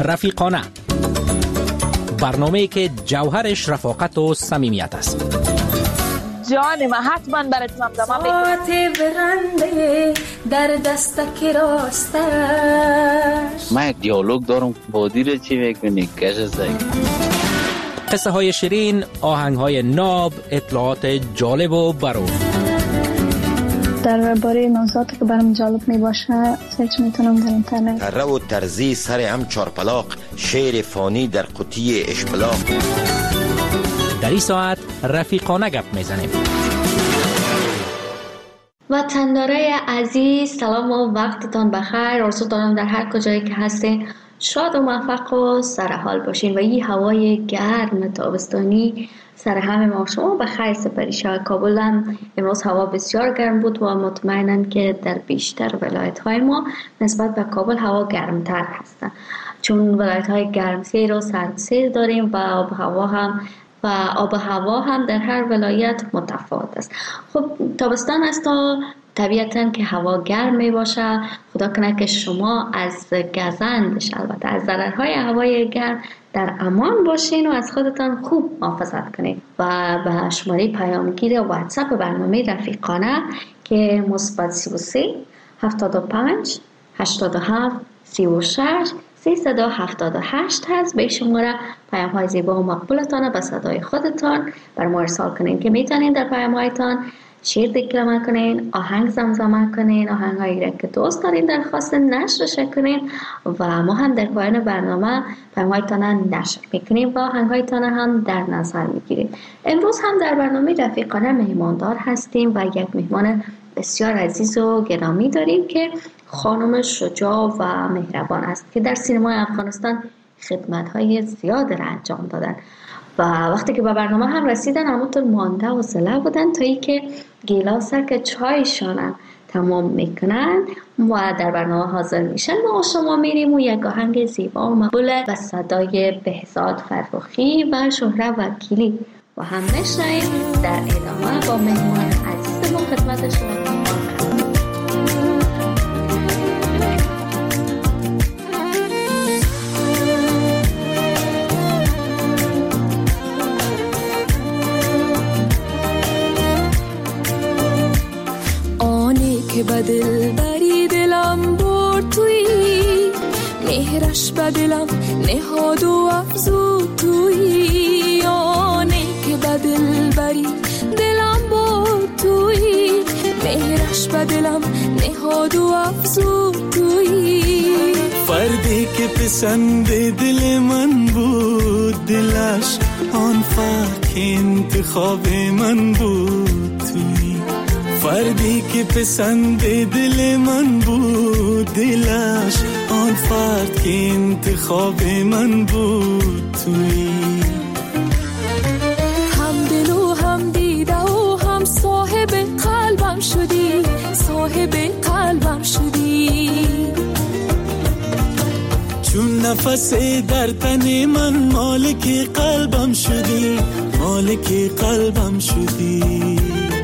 رفیقانه، برنامه‌ای که جوهرش رفاقت و صمیمیت است. جان من حتما برات زمزمه میکنم. برنده در دستک راستش. من دیالوگ دارم با دیر چی میکنی کش زنگ. قصه های شیرین، آهنگ های ناب، اطلاعات جالب و برو. درباره موضوعاتی که برام جالب می باشه سرچ میتونم در اینترنت. تره و ترزی سر هم چارپلاق، شعر فانی در قطی اشپلاق. در این ساعت رفیقانه گپ میزنیم. وطندارای عزیز، سلام و وقتتان بخیر. آرزو دارم در هر کجایی که هستین شاد و موفق و سرحال باشین و این هوای گرم تابستانی سر همه ما شما بخیر سپری شود. کابل هم امروز هوا بسیار گرم بود و مطمئنم که در بیشتر ولایت های ما نسبت به کابل هوا گرمتر هستن، چون ولایت های گرمسیر و سردسیر داریم و آب هوا هم در هر ولایت متفاوت است. خب تابستان است و طبیعتاً که هوا گرم می باشه. خدا کنه که شما از گزندش، البته از ضررهای هوای گرم در امان باشین و از خودتان خوب محافظت کنید. و به شماره پیامگیر واتساپ برنامه رفیقانه که مثبت 33 75 87 36 378 هست، به شماره پیام های زیبا و مقبولتان به صدای خودتان بر ما ارسال کنین که میتونین در پیام هایتان شعر دکلمه کنین، آهنگ زمزمه کنین، آهنگ هایی را که دوست دارین درخواست نشرش کنین و ما هم در پایان برنامه پیام هایتان نشر میکنیم و آهنگ هایتان هم در نظر میگیریم. امروز هم در برنامه رفیقانه مهماندار هستیم و یک مهمان بسیار عزیز و گرامی داریم که خانم شجاع و مهربان است که در سینمای افغانستان خدمت‌های زیاد را انجام دادن و وقتی که به برنامه هم رسیدن همونطور مانده و زله بودن تا ای که گیلاس که چایشان تمام میکنن و در برنامه حاضر میشن. ما شما میریم و یک آهنگ زیبا و مقبول و صدای بهزاد فرخی و شهره وکیلی و هم نشنیم در ادامه با مهمان عزیز ما خدمت شما میکنم. که به دل بری دلم برد توی، مهرش به دلم نهاد و افزود توی. آنی که به دل بری دلم برد توی، مهرش به دلم نهاد و افزود توی. فردی که پسند دل من بود، دلش آن فرد که انتخاب من بود توی. فردی که پسند دل من بود، دلش آن فرد که انتخاب من بود توی. هم دل و هم دیده و هم صاحب قلبم شدی، صاحب قلبم شدی. چون نفس در تن من مالک قلبم شدی، مالک قلبم شدی.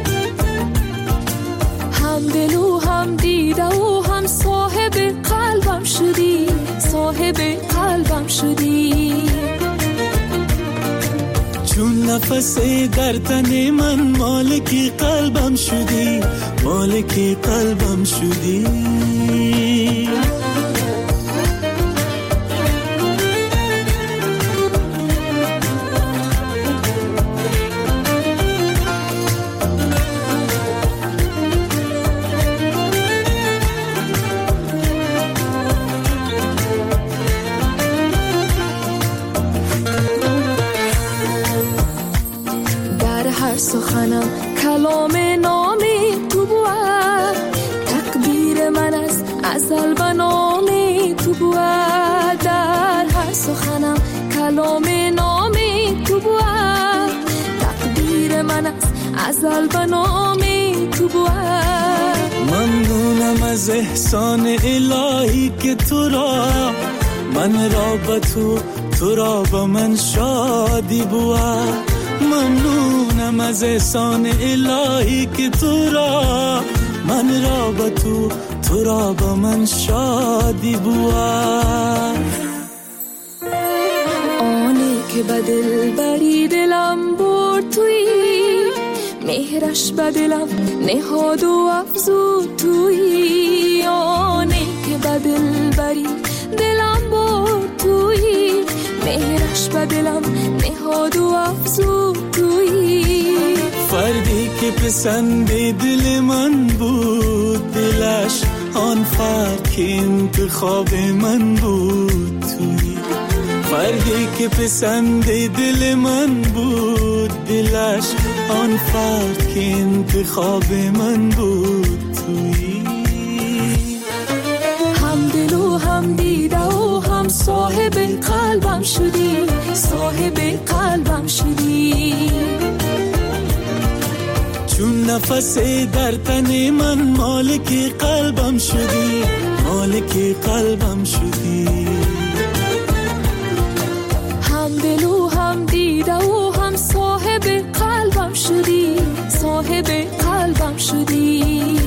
هم دل و هم دیده و هم صاحب قلبم شدی، صاحب قلبم شدی. چون نفس در تن من مالک قلبم شدی، مالک قلبم شدی. سخنم کلام نام تو بود، تقدیر من از ازل به نام تو بود. در هر سخنم کلام نام تو بود، تقدیر من از ازل به نام تو بود. ممنونم از احسان الهی که تو را من را به تو را به من شادی بود. ممنونم از احسان الهی که تو را من را به تو را به من شادی بود. که به دل بری دلم برد توی، مهرش به دلم نهاد و افزود توی، آنه که به دل بری دلم برد توی، مهرش به دلم نهاد و افزود توی. فردی که پسند دل من بود، دلش آن فرد که انتخاب من بود توی. فردی که پسند دل من بود، دلش آن فرد که انتخاب من بود توی. هم دل و هم دیده و هم صاحب قلبم شدی، صاحب قلبم شدی. چون نفس در تن من مالک قلبم شدی، مالک قلبم شدی. هم دل و هم دیده و هم صاحب قلبم شدی، صاحب قلبم شدی.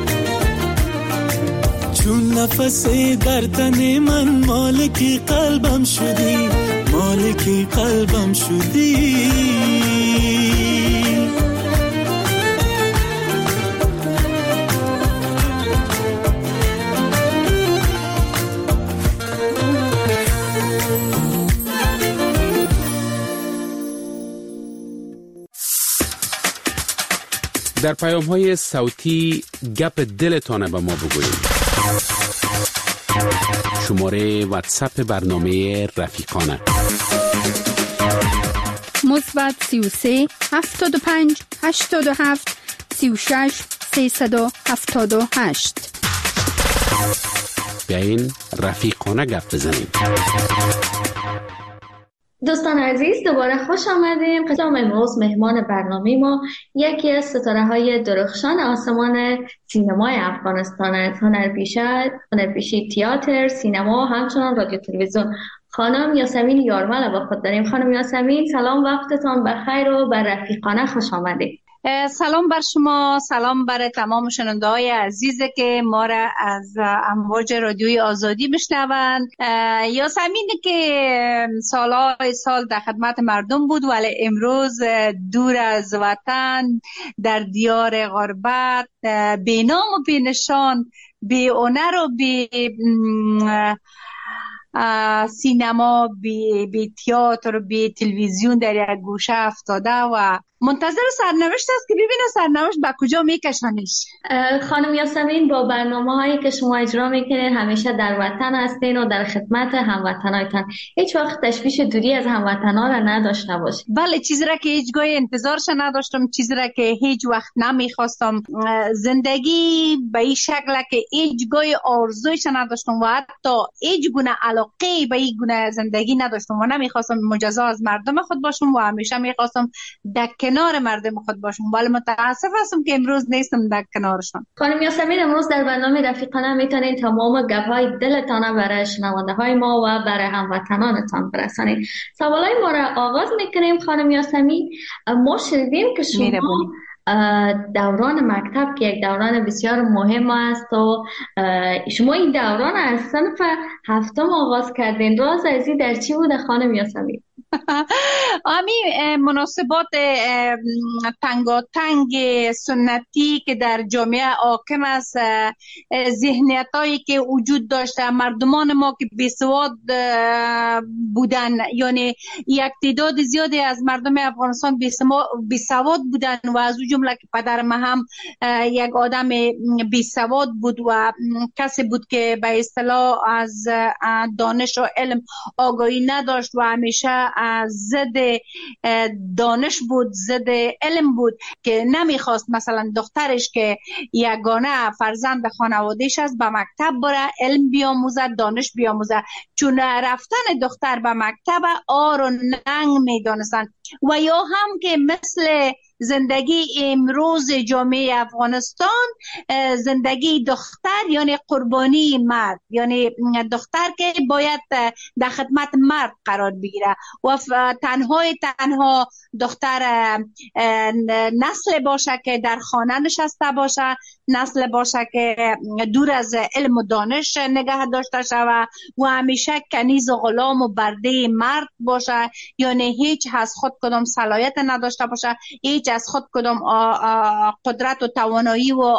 چون نفس در تن من مالک قلبم شدی، مالک قلبم شدی. در پیام‌های صوتی گپ دلتان به ما بگویید. شماره واتساپ برنامه رفیقانه +33 75 87 36 378. بیاین رفیقانه گپ بزنیم. دوستان عزیز دوباره خوش آمدیم. قسم امروز مهمان برنامه ما یکی از ستاره های درخشان آسمان سینمای افغانستان است. هنرپیشه تئاتر، سینما و همچنان رادیو تلویزیون، خانم یاسمین یارمل با خود داریم. خانم یاسمین سلام، وقتتان بخیر و بر رفیقانه خوش آمدید. سلام بر شما، سلام بر تمام شنونده های عزیز که ما را از امواج رادیوی آزادی بشنوند. یاسمین که سالهای سال در خدمت مردم بود ولی امروز دور از وطن در دیار غربت، بی نام و بی نشان، بی هنر و بی سینما، بی تئاتر و بی تلویزیون در یک گوشه افتاده و منتظر سرنوشت است که ببینه سرنوشت به کجا میکشانش. خانم یاسمین با برنامه هایی که شما اجرا میکنید همیشه در وطن هستین و در خدمت هموطنایتان. هیچ وقت تشویش دوری از هموطنا را نداشته باشید؟ بله، چیزی را که هیچ گاه انتظارش نداشتم، چیزی را که هیچ وقت نمیخواستم، زندگی به این شکل که هیچ گاه آرزویش نداشتم و حتی هیچ گونه علاقه به این گونه زندگی نداشتم و نمیخواستم مجزا از مردم خود باشم و همیشه میخواستم در کنار مردم خود باشم، ولی متاسف هستم که امروز نیستم در کنارشان. خانم یاسمین امروز در برنامه رفیقانه میتونید تمام گپ‌های دلتان برای شنونده های ما و برای هموطنانتان برسانید. سوالای ما را آغاز میکنیم. خانم یاسمین، ما شنیدیم که شما دوران مکتب که یک دوران بسیار مهم است و شما این دوران از صنف هفتم آغاز کردین. راز ازی در چی بوده خانم یاسمین؟ مناسبات تنگاتنگ سنتی که در جامعه حاکم است، ذهنیت هایی که وجود داشته، مردمان ما که بیسواد بودن، یعنی یک تعداد زیادی از مردم افغانستان بیسواد بودن و از اون جمله که پدر ما هم یک آدم بیسواد بود و کسی بود که به اصطلاح از دانش و علم آگاهی نداشت و همیشه ضد دانش بود، ضد علم بود، که نمیخواست مثلا دخترش که یگانه فرزند خانوادهش است به مکتب بره، علم بیاموزه، دانش بیاموزه، چون رفتن دختر به مکتب آر و ننگ میدانستن. و یا هم که مثل زندگی امروز جامعه افغانستان زندگی دختر یعنی قربانی مرد، یعنی دختر که باید در خدمت مرد قرار بگیره و تنها دختر نسل باشه که در خانه نشسته باشه، نسل باشه که دور از علم و دانش نگه داشته شود و همیشه کنیز و غلام و برده مرد باشه، یعنی هیچ از خود کدام صلاحیت نداشته باشه، هیچ از خود کدام قدرت و توانایی و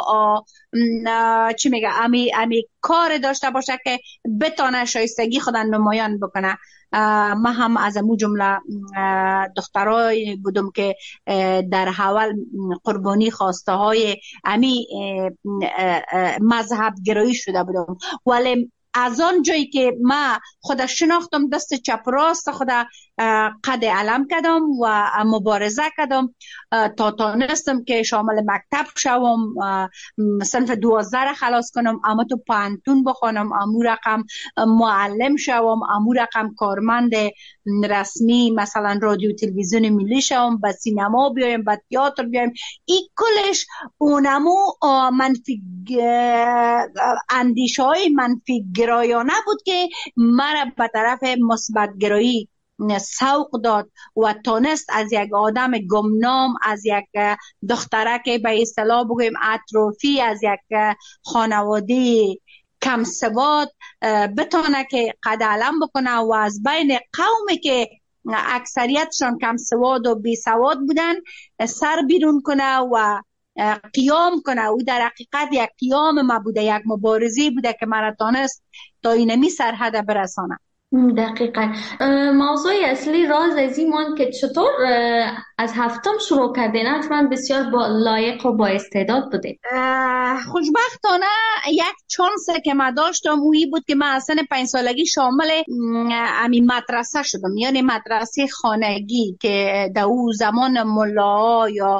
چی میگه امی کار داشته باشه که بتانه شایستگی خود نمایان بکنه. ما هم از امو جمله دخترای بودم که در حول قربانی خواسته های امی مذهب گرایی شده بودم، ولی از آن جایی که ما خود شناختم دست چپ راست خود قد علم کردم و مبارزه کردم تا تانستم که شامل مکتب شوم، صنف 12 خلاص کنم، اما تو پانتون بخونم، امو رقم معلم شوم، امو رقم کارمند رسمی مثلا رادیو تلویزیون ملی شوم، به سینما بیایم، به تئاتر بیایم. این کلش اونمو منفی اندیشه های منفی گرایانه بود که مرا به طرف مثبت گرایی سوق داد و تانست از یک آدم گمنام، از یک دختره که به اصطلاح بگویم اطرافی، از یک خانواده کم سواد بتانه که قد علم بکنه و از بین قومی که اکثریتشان کم سواد و بی سواد بودن سر بیرون کنه و قیام کنه. او در حقیقت یک قیام ما بوده، یک مبارزه بوده که مرا تانست تا اینمی سرحد برسانه. دقیقا. موضوع اصلی راز از این که چطور از هفتم شروع کردین، حتما بسیار لایق و با استعداد بوده. خوشبختانه یک چانس که ما داشتم اویی بود که من از سن 5 سالگی شامل امی مدرسه شدم، یعنی مدرسه خانگی که در او زمان ملا یا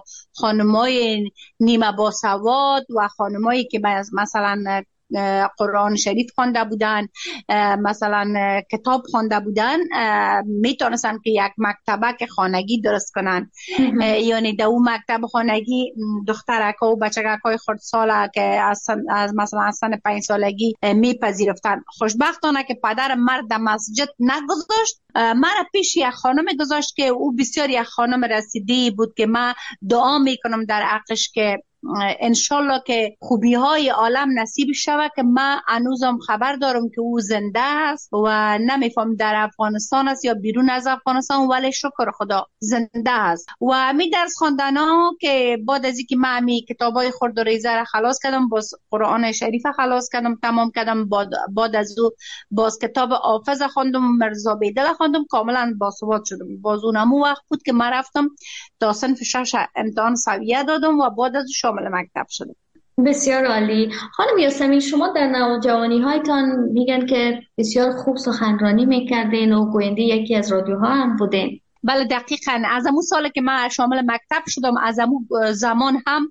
خانمای نیمه باسواد و خانمایی که مثلا قرآن شریف خوانده بودن، مثلا کتاب خوانده بودن، میتونستن که یک مکتبه که خانگی درست کنن. یعنی در اون مکتب خانگی دخترکا و بچگکای خردساله که از مثلا از سن 5 سالگی میپذیرفتن. خوشبختانه که پدر مرد در مسجد نگذاشت، مرا پیش یک خانم گذاشت که او بسیار یک خانم رسیده بود که من دعا میکنم در حقش که انشالله که خوبی های عالم نصیب شود، که من هنوزم خبر دارم که او زنده است و نمیفهم در افغانستان است یا بیرون از افغانستان، ولی شکر خدا زنده است. و می درس خواندن ها که بعد از اینکه من می کتابای خرد و ریزه را خلاص کردم، باز قرآن شریف خلاص کردم، تمام کردم، بعد از او باز کتاب حافظ خواندم، مرزا بیدل خواندم، کاملا باثبات شدم. باز اونمو وقت بود که من رفتم تا صنف 6 امتحان سویه دادم و بعد از شامل مکتب شدم. بسیار عالی. خانم یاسمین، شما در نوجوانی هایتان میگن که بسیار خوب سخنرانی میکردین و گوینده یکی از رادیوها هم بودین. بله دقیقاً. از امو سال که من شامل مکتب شدم، از امو زمان هم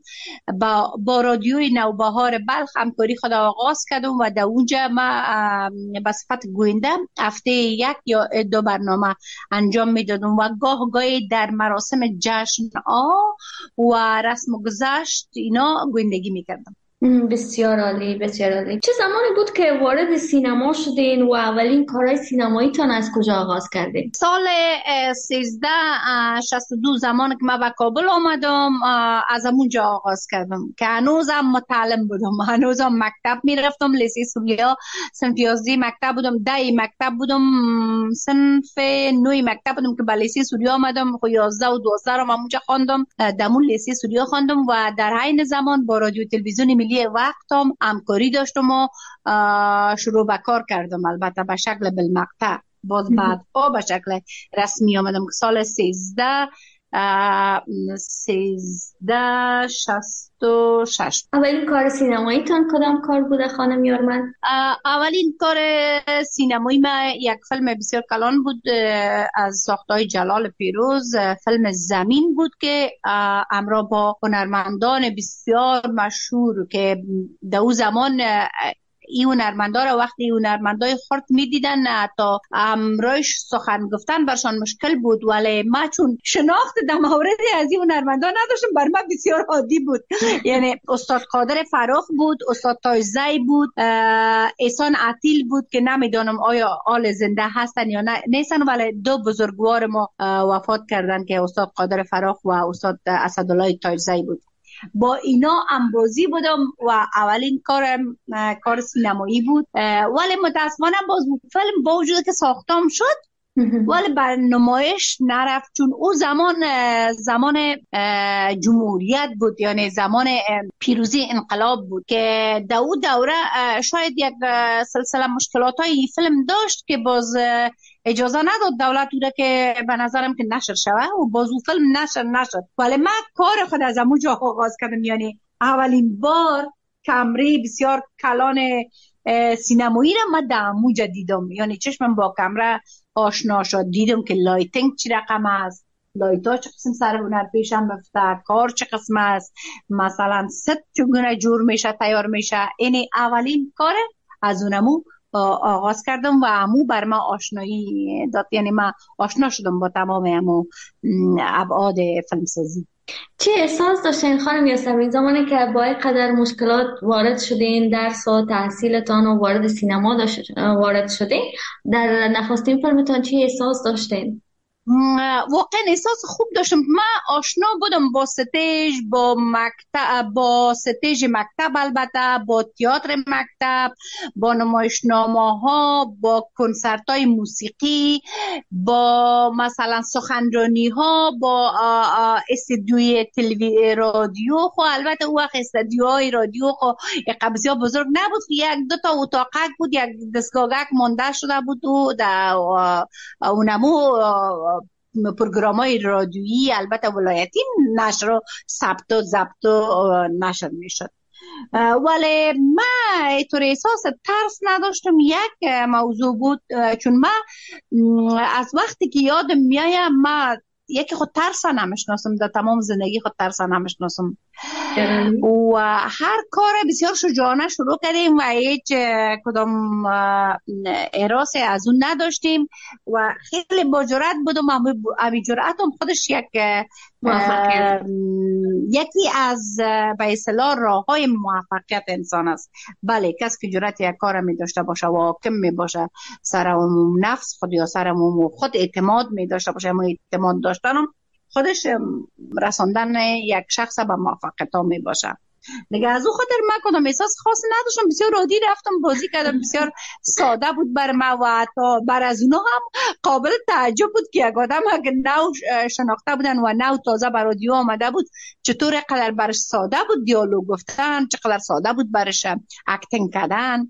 با رادیوی نوبهار بلخ همکاری خود آغاز کردم و در اونجا من به صفت گوینده هفته 1 یا 2 برنامه انجام میدادم و گاه گاهی در مراسم جشن و رسم و گذشت اینا گویندگی میکردم. بسیار عالی، بسیار عالی. چه زمانی بود که وارد سینما شدین و اولین کارهای سینمایی تان از کجا آغاز کردین؟ سال 1362 زمان که من به کابل آمدم از اونجا آغاز کردم که هنوزم متعلم بودم، هنوزم مکتب میرفتم، لیسه سوریا صنف 11 مکتب بودم، 10 مکتب بودم، صنف 9 مکتب بودم که به لیسه سوریا آمدم. خو 11 و 12 رو اونجا خواندم، دمون لیسه سوریا خواندم و در عین زمان با رادیو تلویزیون ملی وقتم همکاری داشتم و شروع به کار کردم، البته به شکل بالمقطع. باز بعد به شکل رسمی آمدم که سال 1366. اولین کار سینمایی تان کدام کار بوده خانم یارمند؟ اولین کار سینمایی من یک فیلم بسیار کلان بود از ساختهای جلال پیروز، فیلم زمین بود که همراه با هنرمندان بسیار مشهور که در اون زمان این هنرمندا را وقتی هنرمندای خرد میدیدن تا امروش سخن گفتن برشان مشکل بود، ولی ما چون شناخت در مورد از این هنرمندا نداشتم بر من بسیار عادی بود. یعنی استاد قادر فراخ بود، استاد تاجزی بود، احسان عتیل بود که نمیدونم آیا آل زنده هستن یا نه نیستن، ولی دو بزرگوار ما وفات کردن که استاد قادر فراخ و استاد اسدالله تاجزی بود. با اینا انبازی بودم و اولین کار سینمایی بود، ولی متاسفانه باز فیلم با وجود که ساختم شد ولی بر نمایش نرفت، چون او زمان جمهوریت بود، یعنی زمان پیروزی انقلاب بود که در او دوره شاید یک سلسله مشکلات های فیلم داشت که باز اجازه نداد دولت او که به نظرم که نشر شوه و باز او فیلم نشد. ولی من کار خود از اموجا آغاز کردم، یعنی اولین بار کمره بسیار کلان سینمایی را من در اموجا دیدم، یعنی چشمم با کمره آشنا شد، دیدم که لایتینگ چی رقم است، لایتا چه قسم سر هنر پیشم بفته، کار چه قسم است، مثلا ست چگونه جور میشه تیار میشه. اینی اولین کار از اونمو آغاز کردم و امو بر ما آشنایی داد، یعنی من آشنا شدم با تمام امو ابعاد فیلمسازی. چه احساس داشتین خانم یاسمین زمانی که با اینقدر مشکلات وارد شدین، درس و تحصیلتان و وارد سینما وارد شدین، در نخستین فیلمتان چه احساس داشتین؟ واقعا احساس خوب داشتم. من آشنا بودم با ستیج، با ستیج مکتب، البته با تئاتر مکتب، با نمایشنامه ها، با کنسرت های موسیقی، با مثلا سخنرانی ها، با استودیوی رادیو. خو البته اون وقت استودیوهای رادیو خو قبضی ها بزرگ نبود، یک دو تا اتاقک بود، یک دستگاهک مانده شده بود و اونمو پروگرام‌های رادیویی البته ولایتی نشر و ضبط و نشر میشد. ولی من اینطور احساس ترس نداشتم. یک موضوع بود، چون من از وقتی که یادم میایم من یکی خود ترس نمیشناسم، در تمام زندگی خود ترس نمیشناسم و هر کار بسیار شجاعانه شروع کردیم و هیچ کدام اراس از اون نداشتیم و خیلی با جرأت بودم. امی جرأتم خودش یکی از به اصطلاح راههای موفقیت انسان است. بله، کسی که جرأت یک کار می داشته باشه و حاکم می باشه سر عموم نفس خود یا سر عموم خود اعتماد می داشته باشه، اما اعتماد داشتنم خودش رساندن یک شخص به موفقیت ها می باشه. دیگه از اون خاطر من کدام احساس خاصی نداشتم، بسیار عادی رفتم بازی کردم، بسیار ساده بود بر من و حتی بر از اونا هم قابل تعجب بود که یک آدم که نو شناخته بودن و نو تازه بر رادیو آمده بود چطور قدر برش ساده بود دیالوگ گفتن، چقدر ساده بود برش اکتینگ کردن.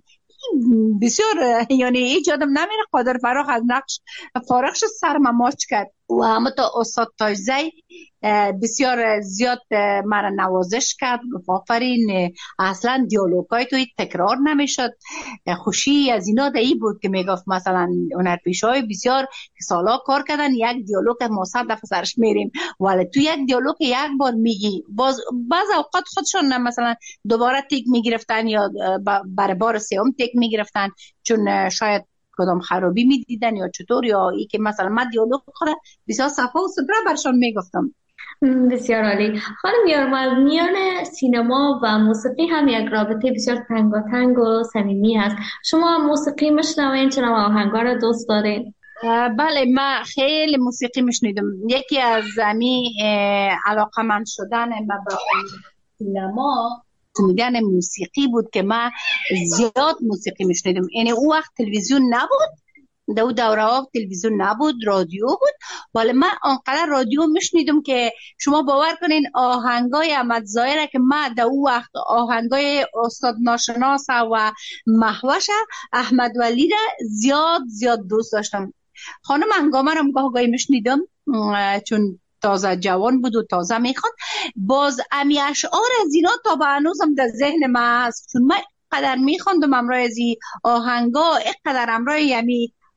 بسیار یعنی هیچ آدم نمیره قادر فراخ از نقش فارغ شد سرم ماچ کرد و همه تا استاد تاجزی بسیار زیاد مرا نوازش کرد، گفت آفرین، اصلا دیالوگای توی تکرار نمیشد. خوشی از اینا دایی بود که میگفت مثلا هنرپیشه‌های بسیار که سالا کار کردن یک دیالوگ ما 100 دفعه سرش میریم، ولی تو یک دیالوگ یک بار میگی، بعض اوقات خودشون مثلا دوباره تیک میگرفتن یا برای بار سوم تیک میگرفتن چون شاید کدام خرابی میدیدن یا چطور، یا ای که مثلا من دیالوگ خود بسیار صفا و سپره برشان میگفتم. بسیار عالی. خانم یارمل، میان سینما و موسیقی هم یک رابطه بسیار تنگاتنگ و صمیمی هست. شما موسیقی میشنوین؟ چرا آهنگا را دوست دارین؟ بله، من خیلی موسیقی میشنیدم. یکی از زمین علاقه‌مند شدن من به سینما شنیدن موسیقی بود که من زیاد موسیقی میشنیدم. یعنی اون وقت تلویزیون نبود، در اون دوره ها تلویزیون نبود، رادیو بود، ولی من آنقدر رادیو میشنیدم که شما باور کنین آهنگای احمد ظاهره که من در اون وقت آهنگای استاد ناشناس و محوش احمد ولی را زیاد دوست داشتم. خانم هنگامه را گاهی میشنیدم چون تازه جوان بود و تازه میخواد. باز امی اشعار از اینا تا به هنوزم در ذهن من هست، چون من قدر میخوندم امرای از این آهنگا، قدر امرای یمی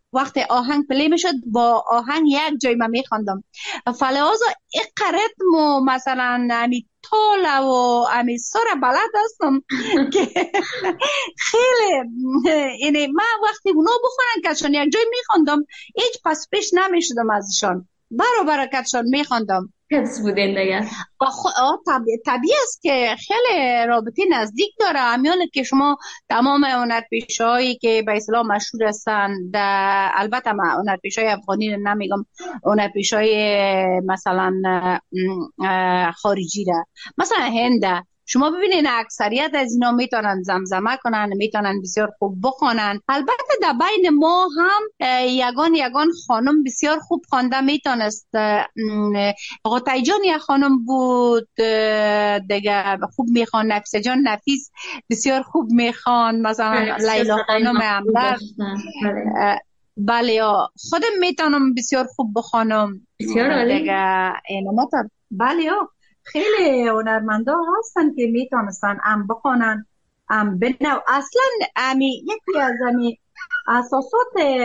وقتی آهنگ پلی میشد با آهنگ یک جای من میخواندم. فلحاظا اقرت مو مثلا امی طول و امی سر بلد هستم که خیلی اینه من وقتی اونا بخونن کشان یک جای میخواندم هیچ پس پیش نمیشدم ازشان، برابر کشان میخواندم. حفظ بودین دیگه. طبیعی است که خیلی رابطه نزدیک داره. همیونه که شما تمام هنرپیشه‌هایی که به اصطلاح مشهور هستن، البته من هنرپیشه‌های افغانی نمیگم، هنرپیشه‌های مثلا خارجی را، مثلا هند، شما ببینین اکثریت از اینا میتونن زمزمه کنن، میتونن بسیار خوب بخونن. البته در بین ما هم یگان خانم بسیار خوب خوانده میتونست. قطعی جان یک خانم بود دیگه خوب میخوان، نفیسه جان نفیس بسیار خوب میخوان، مثلا لیلا خانم همدر. بله خودم میتونم بسیار خوب بخوانم دیگه. بله خیلی هنرمندا هستن که میتونستن هم بخونن هم بنو. اصلا یکی از اساسات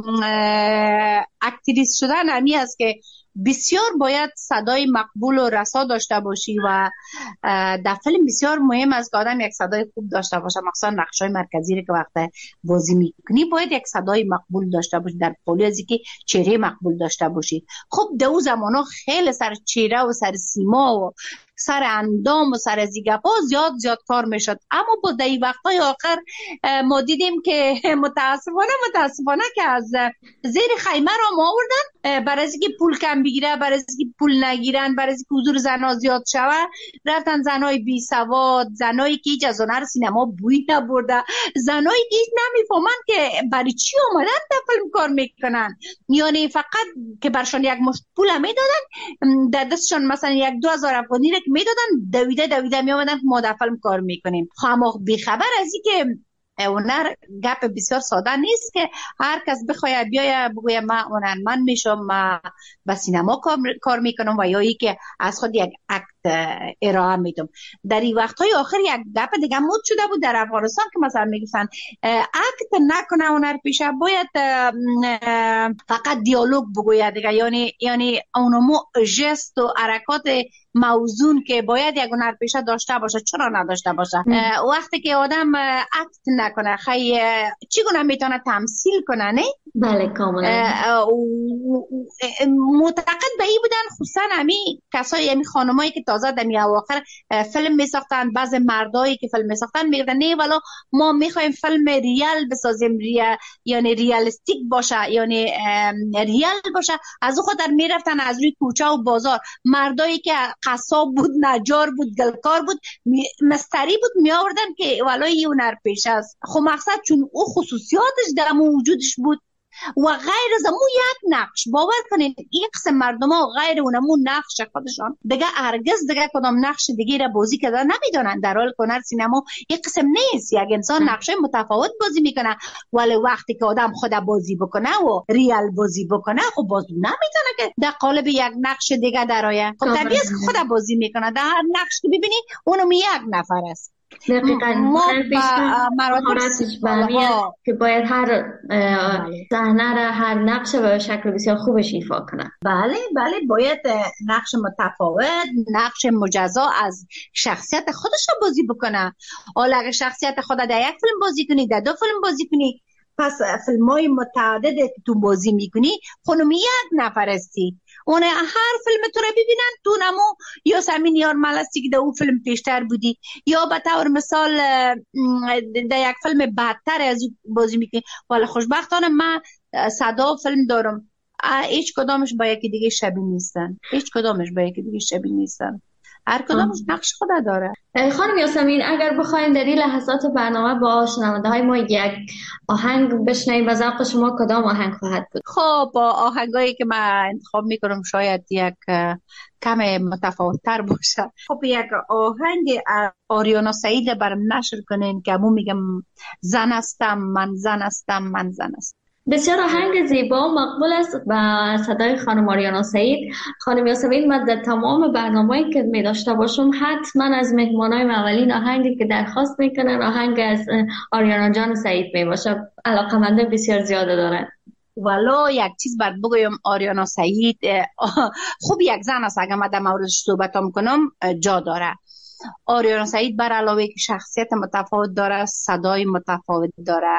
اکتریس شدن همی است که بسیار باید صدای مقبول و رسا داشته باشی و در فیلم بسیار مهم است که آدم یک صدای خوب داشته باشه، مخصوصا نقشای مرکزی رو که وقت بازی میکنی باید یک صدای مقبول داشته باشی، در پولی از که چهره مقبول داشته باشی. خب در اون زمانا خیلی سر چهره و سر سیما و سر اندام و سر زیگپا زیاد کار میشد، اما با دی وقتای آخر ما دیدیم که متاسفانه که از زیر خیمه را ما آوردن برای از اینکه پول کم بگیره، برای از اینکه پول نگیرن، برای از اینکه حضور زنا زیاد شوه، رفتن زنای بی سواد، زنایی که هیچ از هنر سینما بوی نبرده، زنایی که هیچ نمیفهمن که برای چی اومدن در فیلم کار میکنن، یعنی فقط که برشان یک مشت پول میدادن، در دستشان مثلا 1-2 هزار افغانی رو میدادن، دویده می آمدن که ما در فیلم کار میکنیم. اما بیخبر از این که هنر گپ بسیار ساده نیست که هر کس بخواد بیاید بگوید من هنرمند میشم، من به سینما کار میکنم و یا ای که از خود یک اکت ارائه میدم. در این وقتهای آخر یک گپ دیگه مد شده بود در افغانستان که مثلا میگفتن اکت نکنه هنرپیشه، باید فقط دیالوگ بگوید دیگه، یعنی اونمو ژست و حرکات موزون که باید یک هنرپیشه داشته باشه چرا نداشته باشه. وقتی که آدم اکت نکنه چگونه میتونه تمثیل کنه؟ نه بله کاملا. معتقد به این بودن خصوصا همی کسایی، همی خانمایی که تازه در اواخر فیلم میساختن، بعض مردایی که فیلم میساختن میگفتن نه والا ما میخوایم فیلم ریال بسازیم، یعنی ریالستیک باشه، یعنی ریال باشه. از اون خاطر میرفتن از روی کوچه و بازار، مردایی که قصاب بود، نجار بود، گلکار بود، مستری بود، می آوردن که والا این هنرپیشه است. خب مقصد چون او خصوصیاتش در وجودش بود و غیر از امو یک نقش، باور کنید این قسم مردم ها غیر اونمو نقش خودشان دیگه هرگز دیگه کدام نقش دیگه را بازی کردن نمیدونن. در حال هنر سینما یک قسم نیست، یک انسان نقشه متفاوت بازی میکنه، ولی وقتی که آدم خود بازی بکنه و ریال بازی بکنه خب باز نمیتونه که در قالب یک نقش دیگه درآید. خب طبیعی است که خود بازی میکنه، در هر نقش که ببینی اونم یک نفر است. دقیقاً که باید هر صحنه را، هر نقش به شکل بسیار خوبش ایفا کنه. بله باید نقش متفاوت، نقش مجزا از شخصیت خودش رو بازی بکنه. حالا اگه شخصیت خود در یک فیلم بازی کنی، در 2 فیلم بازی کنی، پس فیلم‌های متعدد که تو بازی میکنی خونم یک نفر هستی. اون هر فیلم تو رو ببینن تو نمو یا سمین یار ملستی که در اون فیلم پیشتر بودی، یا به طور مثال در یک فیلم بدتر از بازی میکنی. ولی خوشبختانه من صدا فیلم دارم، هیچ کدامش با یکی دیگه شبیه نیستن، هر کدامش نقش خود داره. خانم یاسمین اگر بخوایم در این لحظات برنامه با شنونده های ما یک آهنگ بشنویم، به ذوق شما کدام آهنگ خواهد بود؟ خب با آهنگایی که من انتخاب میکنم شاید یک کم متفاوت‌تر باشه. خب یک آهنگ آریانا سعید برام نشر کنین که همون میگم زن هستم من زن هستم. بسیار آهنگ زیبا و مقبول است با صدای خانم آریانا سعید. خانم یاسمین من در تمام برنامه‌ای که می داشته باشم حتما از مهمانای اولین آهنگی که درخواست میکنن آهنگ از آریانا جان سعید می باشه. علاقه‌مندان بسیار زیاده دارن. ولی یک چیز باید بگویم، آریانا سعید خوب یک زن است، اگر من در موردش صحبت میکنم جا داره. آریانا سعید بر علاوه که شخصیت متفاوت داره، صدای متفاوت داره،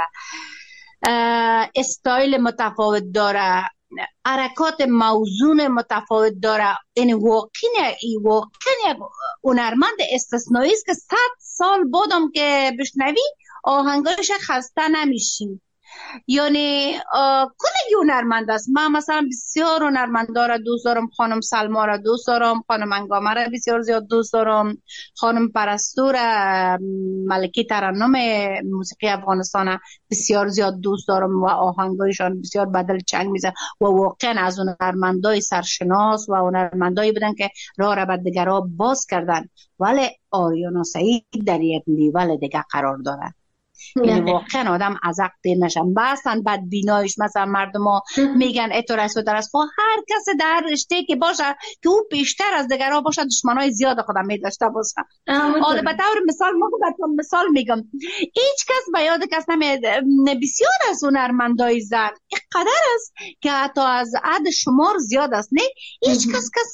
استایل متفاوت داره، حرکات موزون متفاوت داره. این واقعا یک هنرمند استثنایی است که 100 سال بعدم که بشنوی آهنگایش خسته نمیشی. یعنی کلی هنرمند است. من مثلا بسیار هنرمندا را دوست دارم. خانم سلما را دوست دارم، خانم انگامه را بسیار زیاد دوست دارم، خانم پرستو را، ملکه ترنم موسیقی افغانستان بسیار زیاد دوست دارم و آهنگایشان بسیار بدل چنگ میزه و واقعا از هنرمندای سرشناس و هنرمندایی بودن که راه را به دیگرها باز کردن. ولی آریانا سعید در یک لیول دیگه قرار داره. یعنی واقعا آدم از عقل دیر نشن. بستن بدبینایش، مثلا مردم ها میگن ای تو رئیس و درست، هر کس در رشته که باشه که او بیشتر از دیگرها باشه دشمنای زیاد خودم میداشته باشه. حالا به طور مثال مثال میگم، هیچ کس به یاد کس نمیاد. بسیار از هنرمندای زن اینقدر است که حتی از عد شمار زیاد است. نه هیچ کس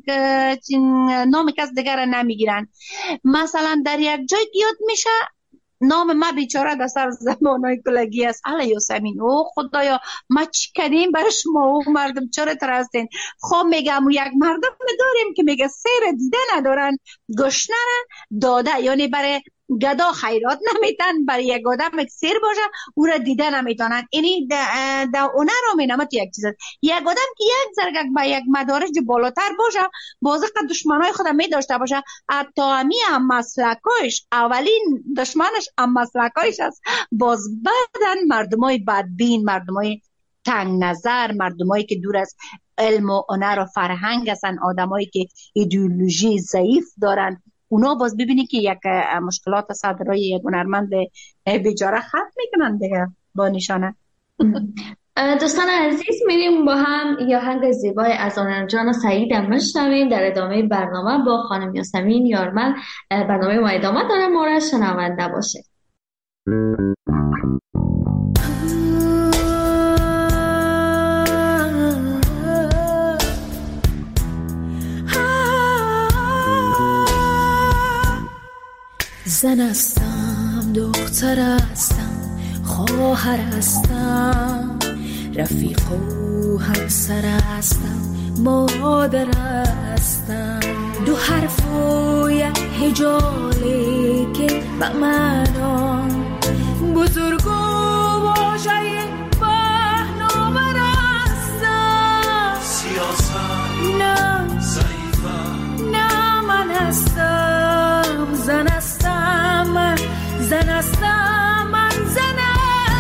نام کس دیگر نمیگیرن. مثلا در یک جای یاد میشه نام ما بیچاره در سر زمانای کلگی است. علی یاسمین، او خدایا ما چی کردیم برای شما او مردم چرا ترستین؟ خب میگم یک مردم داریم که میگه سیر دیده ندارن، گشنه داده، یعنی برای گدا خیرات نمیتن، برای یک آدم که سیر باشه او را دیده نمیتونن. اینی در هنر هم اینمت یک چیز است. یک آدم که یک زرگک با یک مدارج بالاتر باشه بازه قد دشمنای خودم میداشته باشه. حتی همی هم مسلکایش، اولین دشمنش هم مسلکایش است. باز بعدن مردمای بدبین، مردمای تنگ نظر، مردمایی که دور از علم و هنر و فرهنگ هستن، آدمایی که ایدئولوژی ضعیف دارن، اونا باز ببینی که یک مشکلات صدرای یک هنرمند بیچاره ختم میکنن دیگه با نشانه. دوستان عزیز، میریم با هم یه آهنگ زیبای از آریانا سعید میشنویم. در ادامه برنامه با خانم یاسمین یارمل برنامه ما ادامه داره. مورد شنونده باشه. زن هستم، دختر هستم، خواهر هستم، رفیق و همسر هستم، مادر هستم. دو حرف و یک هجاله که به معنا بزرگ و واژه پهناور هستم. سیاست نه ضعیفم، نه من هستم، زن هستم، من زن هستم، من زن هستم.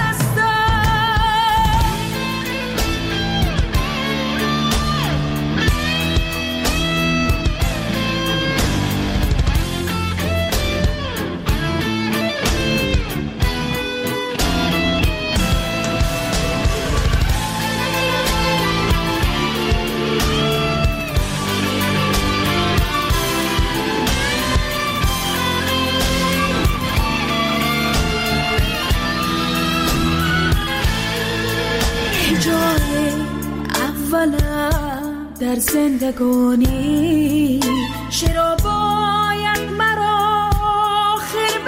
در زندگانی چرا باید مرا آخر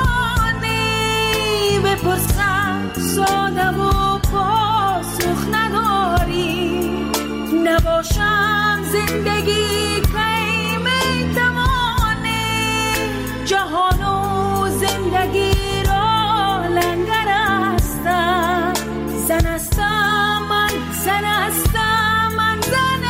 بدانی؟ بپرسم ساده و پاسخ نداری. نباشم زندگی کی میتوانی؟ جهان و زندگی را لنگر هستم. زن هستم، من زن هستم، من زن هستم.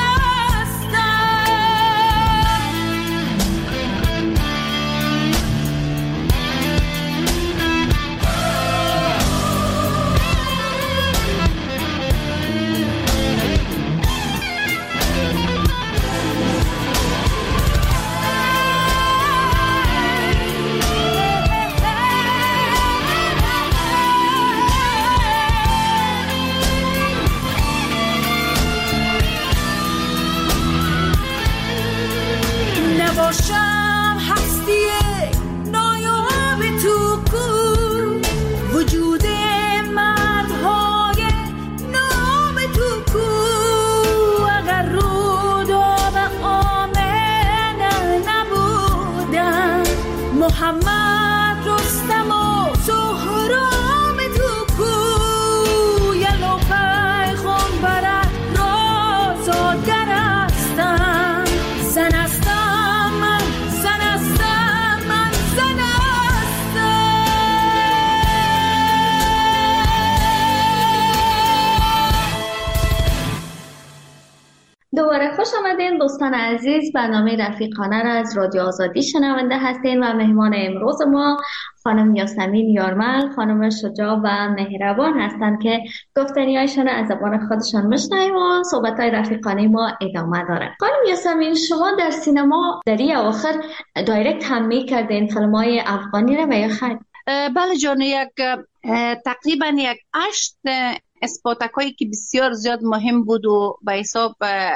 دوباره خوش آمدین دوستان عزیز. برنامه رفیقانه را از رادیو آزادی شنونده هستین و مهمان امروز ما خانم یاسمین یارمل، خانم شجاع و مهربان هستند که گفتنی‌هایشان از زبان خودشان میشنویم و صحبت‌های رفیقانه ما ادامه داره. خانم یاسمین، شما در سینما در این اواخر دایرکت هم می‌کردین فیلم‌های افغانی را و یا خیر؟ بله جان، تقریبا 8 اسپاتکایی که بسیار زیاد مهم بود و به حساب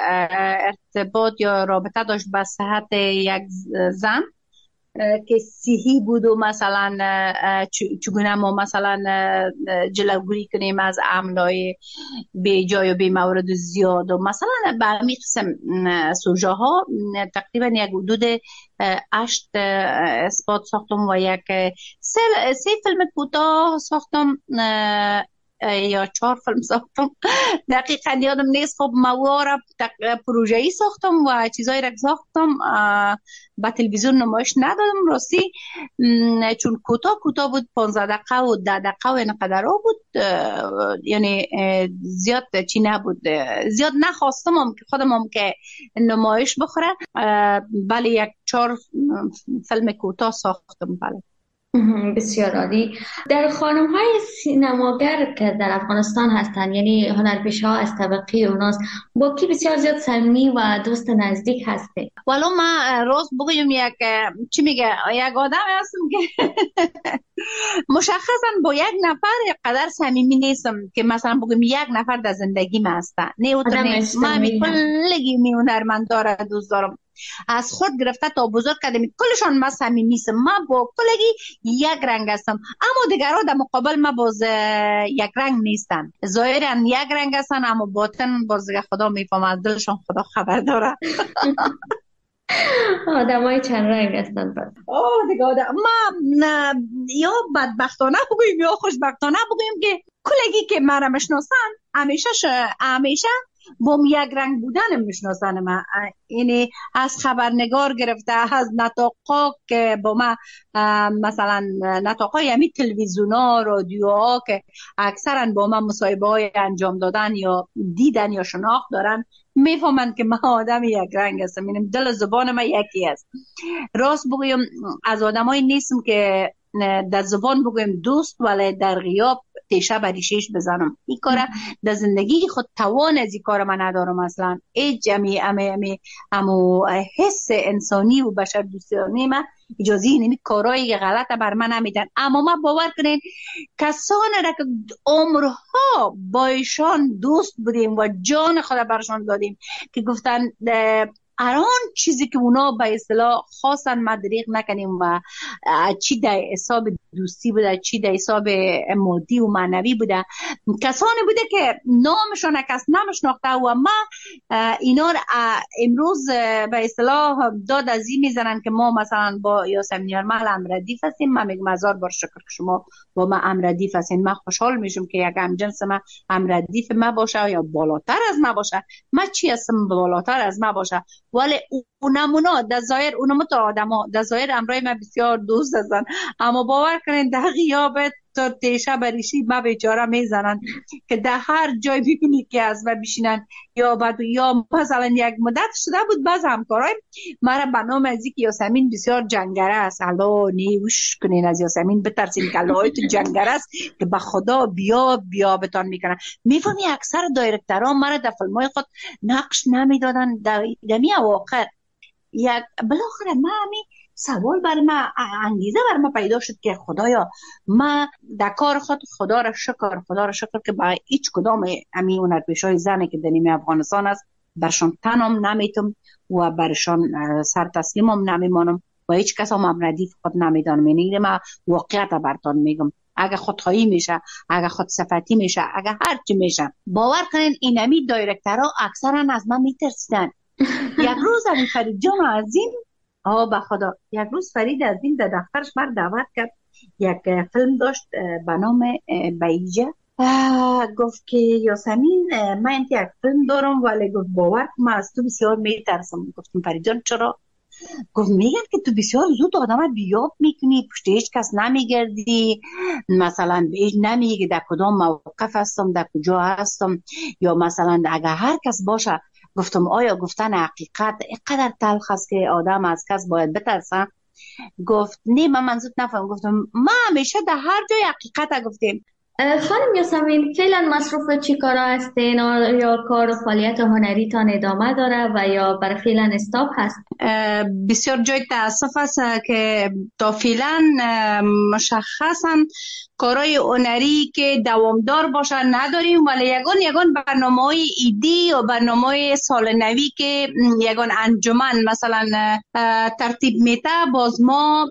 ارتباط یا رابطه داشت با صحت یک زن که صحی بود و مثلا چگونه ما مثلا جلوگیری کنیم از حمله‌های بی جای و بی مورد زیاد و مثلا به همین قسم سوژه ها تقریبا یک حدود 8 اسپات ساختم و یک 3 فیلم کوتاه ساختم یا 4 فیلم ساختم، دقیقا یادم نیست. خب موارد پروژه‌ای ساختم و چیزایی را ساختم، با تلویزیون نمایش ندادم راستی، چون کوتاه بود، 15 دقیقه و 10 دقیقه و اینقدر بود، یعنی زیاد چی نبود، زیاد نخواستم که خودم که نمایش بخوره. بله 1 4 فیلم کوتاه ساختم. بله بسیار عالی. در خانم‌های سینماگر که در افغانستان هستند، یعنی هنرپیشه‌ها از طبقه اوناست، با کی بسیار زیاد صمیمی و دوست نزدیک هستی؟ ولو من راست بگویم یک آدم هستم که مشخصا با یک نفر قدر صمیمی نیستم که مثلا بگم یک نفر در زندگیم هسته. نه من کلگی هنرمندا را دوست دارم، از خود گرفته تا بزرگ کردم کلشان من صمیمی نیستم. من با کلگی یک رنگ هستم، اما دیگرها در مقابل من باز یک رنگ نیستن. ظاهرا یک رنگ هستن اما باطن باز خدا میفهمه، از دلشان خدا خبر داره. آدمای چند رنگ هستن بس. دیگه ما یا بدبختانه بگویم یا خوشبختانه بگویم که کلگی که من را میشناسن همیشه با یک رنگ بودن میشناسن. من یعنی از خبرنگار گرفته، از نطاقا که با من مثلا نطاقای همین تلویزیونا رادیوها که اکثرا با من مصاحبه های انجام دادن یا دیدن یا شناخت دارن، میفهمن که من آدم یک رنگ هستم. یعنی دل زبان من یکی است. راست بگویم از آدمایی نیستم که در زبان بگویم دوست ولی در غیاب تیشه بر ریشش بزنم. این کار در زندگی خود توان از این کار من ندارم اصلا. امو حس انسانی و بشر دوستانه من اجازه این کارهای غلط بر من نمیدن. اما من باور کنین کسانی را که عمرها با ایشان دوست بودیم و جان خود برشان دادیم که گفتن هر چیزی که اونا به اصطلاح خواستن ما دریغ نکنیم و چی در حساب دوستی بوده چی در حساب مادی و معنوی بوده، کسانی بوده که نامشون کس نمیشناخته و ما اینا امروز به اصطلاح داد از این میزنن که ما مثلا با یاسمین یارمل امردیف هستیم. من میگم هزار بار شکر که شما با ما امردیف هستین. من خوشحال میشم که یک همجنس من امردیف ما باشه یا بالاتر از ما باشه. من چی هستم بالاتر از ما باشه، ولی اونمونا در ظاهر اونمو تا آدما در ظاهر امرای من بسیار دوست هستن، اما باور کنین در غیاب تا تیشه بریشی ما بیچاره میزنن که در هر جای ببینی که از ما بشینن یا مثلا یک مدت شده بود باز همکارای مرا به نام از اینکه یاسمین بسیار جنگره است، الله نیوش کنین از یاسمین بترسین که الله تو جنگره است که به خدا بیا بتان میکنن. میفهمی اکثر دایرکترها مرا در فیلمای خود نقش نمیدادن. در می اواخر یک بالاخره من سوال بر من انگیزه بر من پیدا شد که خدایا من در کار خود خدا را شکر که با هیچ کدام امی هنرپیشه‌های زنی که در نیمه افغانستان است برشان تنم نمیتم و برشان سر تسلیمم نمیمانم و هیچ کس هم ردیف خود نمیدانم. یعنی من واقعیت برتان میگم، اگه خودخواهی میشه، اگه خود صفتی میشه، اگه هر چی میشه، باور کنین این امی دایرکترها اکثرا از من میترسیدن. یک روز امی فرید جان عظیم به خدا یک روز فرید عظیم در دفترش بر دعوت کرد، یک فیلم داشت به نام بیجه. گفت که یاسمین من یک فیلم دارم ولی گفت باور کن من از تو بسیار میترسم. گفتم فرید جان چرا؟ گفت میگن که تو بسیار زود آدم بیاب میکنی، پشت هیچ کس نمیگردی، مثلا به هیچ نمیگی در کدام موقف هستم، در کجا هستم، یا مثلا اگر هر کس باشه گفتم آیا گفتن حقیقت اینقدر تلخ است که آدم از کس باید بترسه؟ گفت نه من منظور نفهم. گفتم ما همیشه در هر جای حقیقت گفتیم. خانم یاسمین فعلا مصروف چی کارا هستین؟ یا کار و فعالیت هنری تان ادامه داره و یا برای فعلا استاپ هست؟ بسیار جای تاسف است که تا فعلا مشخصا کارهای هنری که دوامدار باشه نداریم، ولی یگان برنامه‌های ایدی و برنامه‌های سال نوی که یگان انجمن مثلا ترتیب میته باز ما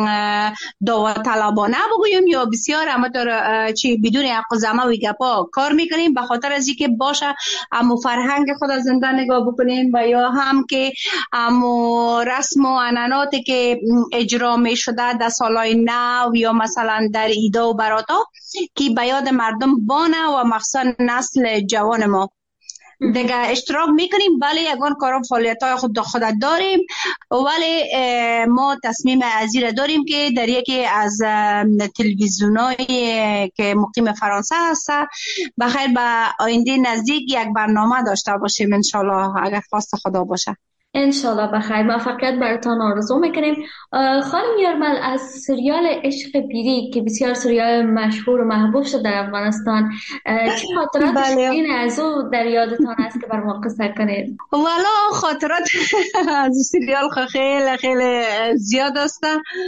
داوطلبانه بگویم یا بسیار همطور چی بدون حق و زمه و گپا کار میکنیم، به خاطر از اینکه باشه امو فرهنگ خود زنده نگاه بکنیم و یا هم که امو رسم و عنعناتی که اجرا میشده در سالهای نو یا مثلا در ایدا و براتا که به یاد مردم بانه و مخصوصا نسل جوان ما دیگه اشتراک میکنیم. بله یگان کارا فعالیت‌های خود داریم، ولی ما تصمیم ازیر داریم که در یکی از تلویزیون‌های که مقیم فرانسه هست بخیر به آینده نزدیک یک برنامه داشته باشیم انشالله اگر خواست خدا باشه. انشالله بخیر. موفقیت براتان آرزو میکنیم. خانم یارمل از سریال عشق پیری که بسیار سریال مشهور و محبوب شد در افغانستان، چه خاطرات شیرین از او در یادتان است که بر ما قصه کنید؟ والا خاطرات از سریال خیلی خیلی زیاد است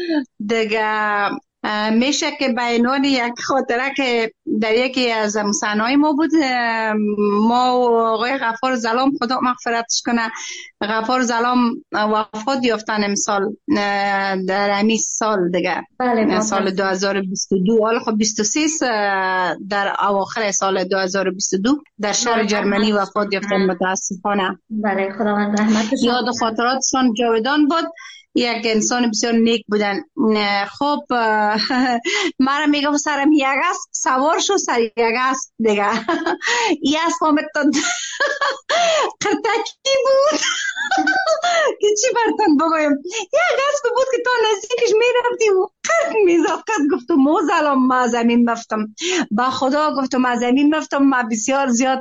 دیگه. میشه که بینان یک خاطره که در یکی از صحنه‌های ما بود، ما و آقای غفار زلام خدا مغفرتش کنه، غفار زلام وفات یافتن امسال در همین سال دیگه. بله سال 2022 حالا خب 23 در اواخر سال 2022 در شهر جرمنی وفات یافتن متاسفانه. بله خداوند رحمتش. یاد خاطراتشان جاودان بود. یک انسان بسیار نیک بودن. خب مرا میگم سرم یک است سوار شو سر یک است دیگه. یک است فهمتون قرتکی بود که چی برتن بگویم. یک است بود که تا نزدیکش میرفتیم و قرد میزد. قد گفتم مو زلام ما زمین مفتم با خدا گفتم از زمین مفتم ما بسیار زیاد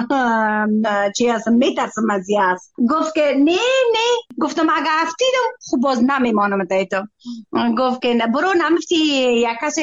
چی هستم میترسم از یک است. گفت که نه گفتم اگه افتیدم خب باز نمیمانم دیتا. گفت که برو نمفتی یک کسی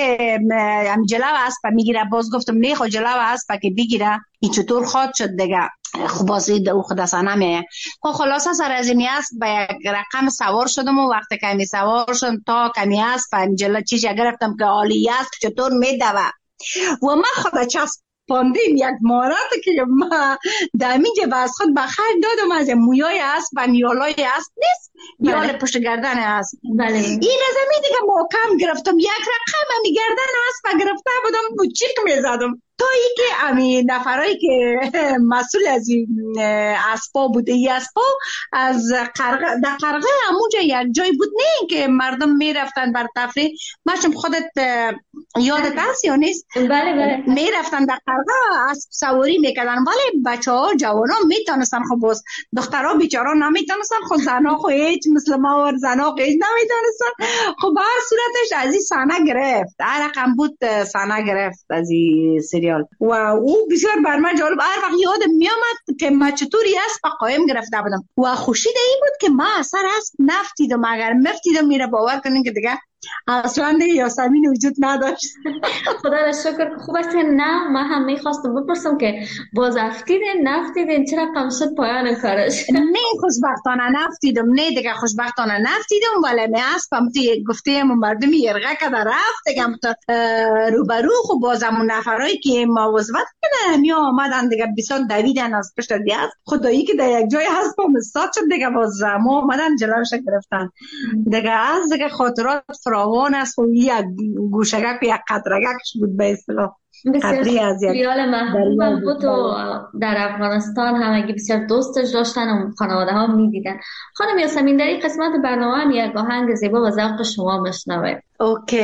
جلو اسب میگیره. باز گفتم نه خود جلو اسب که بگیره این چطور خواد شد دیگه. خب باز او خود اصلا نمیه. خب خلاصه سر از اینی است به یک رقم سوار شدم و وقت کمی سوار شدم تا کمی است و جلو چیش گرفتم که عالی است چطور میدوه و من خود چسباندیم یک مارت که ما دمیجه و از خود بخیر دادم از مویای است و نیالای است نیست نیال پشت گردن است. بله. این از همین دیگه محکم گرفتم یک رقم همی گردن است و گرفته بودم بوچیک میزدم تا ای که امی نفرایی که مسئول از این اسبا بوده ای اسبا از قرغه در قرغه همونجا یک جای بود نه که مردم میرفتن بر تفریح. ماشم خودت یادت هست یا نیست؟ بله میرفتن در قرغه اسب سواری میکردن ولی بچه ها جوان ها میتونستن. خب باز دخترها بیچارا نمیتونستن. خب زنها خب هیچ مثل ما و زنها هیچ نمیتونستن. خب به هر صورتش از این صحنه گرفت هر رقم بود صحنه گرفت از این سریال و او بسیار بر من جالب. هر وقت یادم میامد که ما چطوری است و قایم گرفته بودم و خوشی این بود که ما اثر است نفتیدم. اگر مفتیدم میره باور کنین که دیگه اصلا دیگه یاسمین وجود نداشت. خدا را شکر خوب است. نه من هم میخواستم بپرسم که باز نفتیدین چرا کم شد پایان کارش؟ نه خوشبختانه نفتیدم. نه دیگه خوشبختانه نفتیدم ولی می اسبم گفتیم مردمی یرغه که در رفت دیگه روبرو. خب باز همون نفرایی که ما وظیفت کنه می آمدن دیگه بسیار دویدن از پشت دیگه است. خدایی که در یک جای هست با مستاد شد دیگه باز ما آمدن جلوش گرفتن دیگه. از دیگه خاطرات فراوان است و یک گوشگک و یک قطرگکش بود به اصطلاح. قدری از سریال محبوب بود و در افغانستان همگی بسیار دوستش داشتن و خانواده ها میدیدن. خانم یاسمین در این قسمت برنامه هم یک آهنگ زیبا و ذوق شما بشنویم. اوکی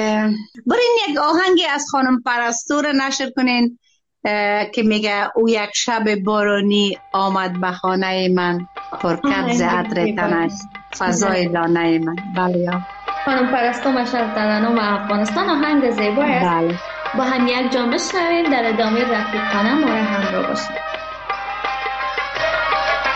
برین یک آهنگی از خانم پرستو رو نشر کنین که میگه او یک شب بارانی آمد به خانه من پرکت ز عطر تنش فضای لانه من. بله خانم پرستو مشهد ترنم افغانستان آهنگ زیبایی است. بله. با هم یک جا بشنویم در ادامه رفیقانه ما را همراه باشید.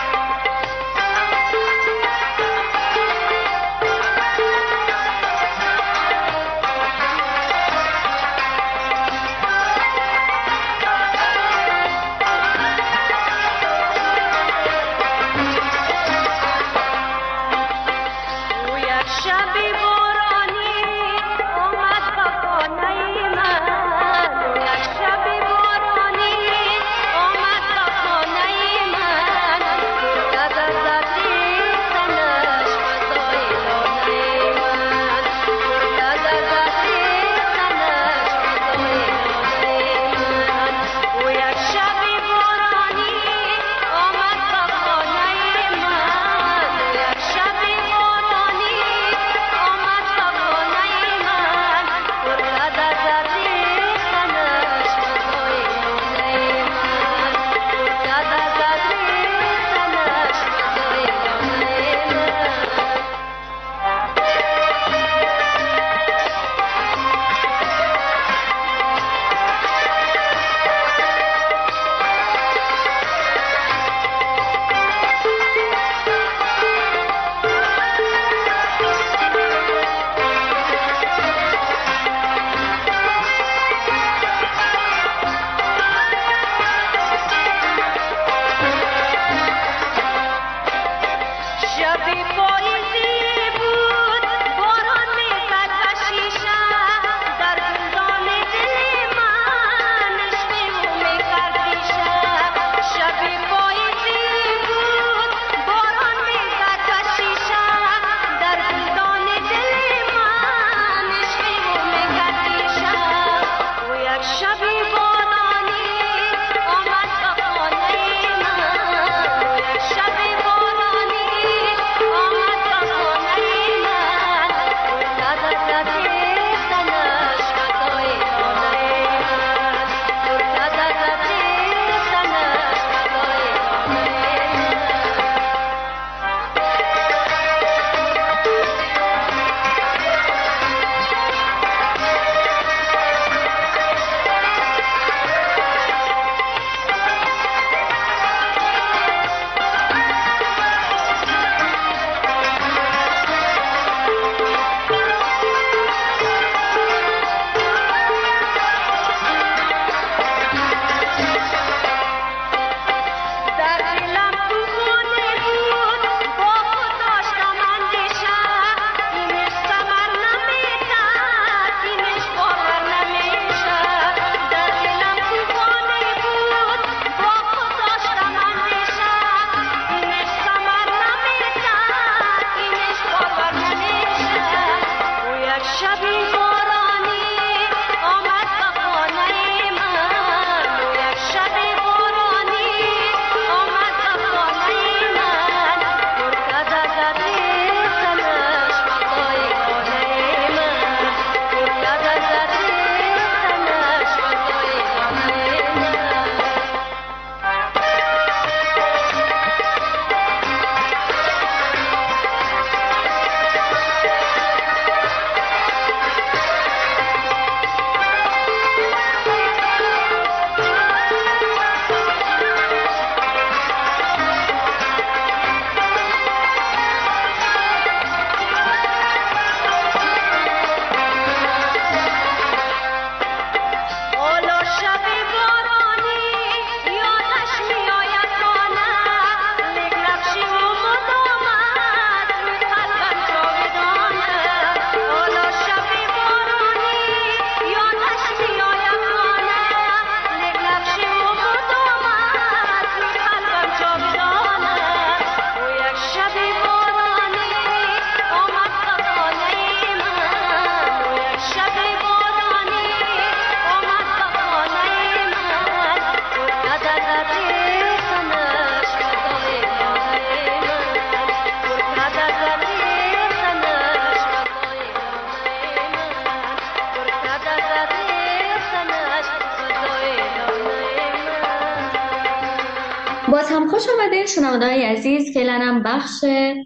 باز هم خوش آمدین شنونده‌های عزیز. فعلا هم بخش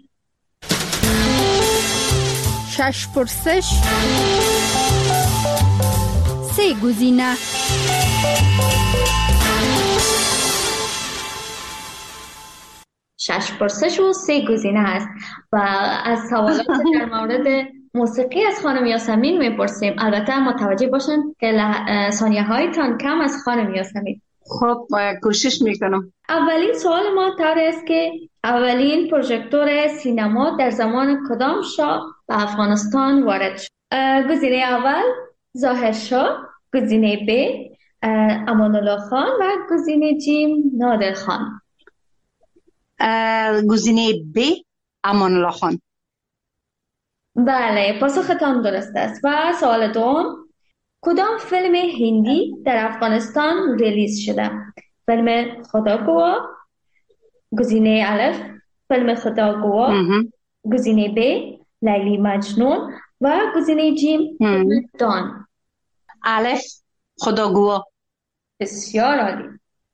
6 پرسش 3 گزینه. شش پرسش و 3 گزینه هست و از سوالات در مورد موسیقی از خانم یاسمین میپرسیم. البته متوجه باشن که ثانیه هایتان کم از خانم یاسمین. خب کوشش میکنم. اولین سوال ما طور است که اولین پروژکتور سینما در زمان کدام شاه به افغانستان وارد شد؟ گزینه اول ظاهر شاه، گزینه ب امان الله خان و گزینه جیم نادر خان. گزینه ب امان الله خان. بله، پاسختان درست است. و سوال دوم، کدام فیلم هندی در افغانستان ریلیز شده؟ فیلم خداگواه، گزینه الف فیلم خداگواه، گزینه ب لیلی مجنون و گزینه جیم دان. الف خداگواه. بسیار عالی.